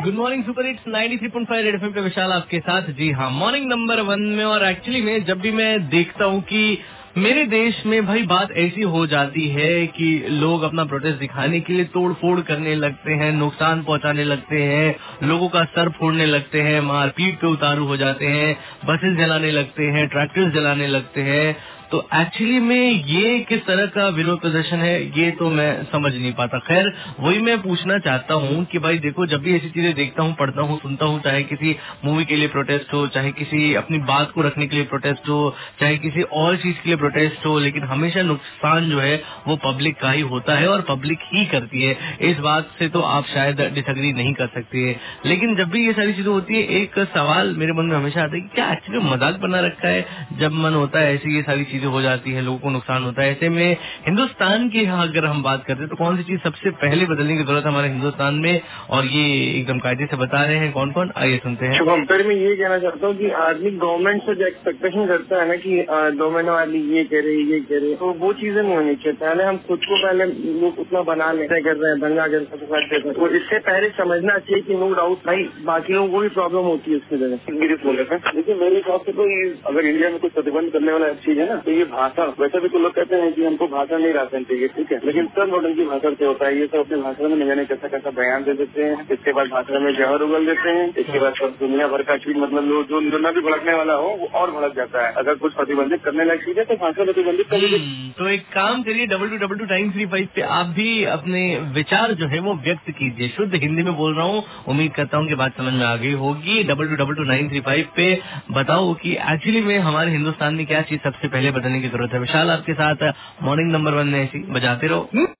Good morning super hits 93.5 red FM पे विशाल आपके साथ। जी हाँ, मॉर्निंग नंबर 1 में। और एक्चुअली में जब भी मैं देखता हूँ कि मेरे देश में भाई बात ऐसी हो जाती है कि लोग अपना प्रोटेस्ट दिखाने के लिए तोड़ फोड़ करने लगते हैं, नुकसान पहुंचाने लगते हैं, लोगों का सर फोड़ने लगते हैं, मारपीट पे उतारू हो जाते हैं, बसेस जलाने लगते हैं, ट्रैक्टर्स जलाने लगते हैं। तो एक्चुअली में ये किस तरह का विरोध प्रदर्शन है ये तो मैं समझ नहीं पाता। खैर वही मैं पूछना चाहता हूँ कि भाई देखो, जब भी ऐसी चीजें देखता हूँ, पढ़ता हूँ, सुनता हूँ, चाहे किसी मूवी के लिए प्रोटेस्ट हो, चाहे किसी अपनी बात को रखने के लिए प्रोटेस्ट हो, चाहे किसी और चीज के लिए प्रोटेस्ट हो, लेकिन हमेशा नुकसान जो है वो पब्लिक का ही होता है और पब्लिक ही करती है। इस बात से तो आप शायद डिसएग्री नहीं कर सकते है। लेकिन जब भी ये सारी चीजें होती है, एक सवाल मेरे मन में हमेशा आता है कि क्या एक्चुअली मजाक बना रखा है? जब मन होता है ऐसी ये सारी चीजें हो जाती है, लोगों को नुकसान होता है। ऐसे में हिंदुस्तान की अगर हम बात करते हैं तो कौन सी चीज सबसे पहले बदलने की जरूरत है हमारे हिंदुस्तान में, और ये एकदम कायदे से बता रहे हैं कौन कौन, आइए सुनते हैं। शुभम, फिर मैं ये कहना चाहता हूँ कि आदमी गवर्नमेंट से जो एक्सपेक्टेशन करता है ना कि गवर्नमेंट वाली ये करे, तो वो चीजें नहीं होनी चाहिए। पहले हम खुद को पहले लोग उतना बना लेते कर रहे हैं, दंगा कर तो इससे पहले समझना चाहिए कि नो डाउट भाई बाकी लोगों को भी प्रॉब्लम होती है इसकी वजह से। बोले थे देखिए, मेरे हिसाब से तो ये अगर इंडिया में कुछ प्रतिबंध करने वाला चीज है ना, तो ये भाषा, वैसे भी तो लोग कहते हैं कि हमको भाषा नहीं रखनी चाहिए, ठीक है, लेकिन सब मॉडल की भाषा से होता है। ये सब अपनी भाषा में नहीं कैसा कैसा बयान दे देते हैं, इसके बाद भाषा में जहर उगल देते हैं, इसके बाद सब दुनिया भर का चीज, मतलब जो ना भी भड़कने वाला हो वो और भड़क जाता है। अगर कुछ प्रतिबंधित करने लायक चीज है तो भाषा प्रतिबंधित कर दीजिए। तो एक काम करिए, 2222 पे आप भी अपने विचार जो है वो व्यक्त कीजिए। शुद्ध हिंदी में बोल रहा हूँ, उम्मीद करता हूँ कि बात समझ में आ गई होगी। 2222 पे बताओ कि एक्चुअली में हमारे हिंदुस्तान में क्या चीज सबसे पहले बदलने की जरूरत है। विशाल आपके साथ मॉर्निंग नंबर 1 में ऐसी बजाते रहो।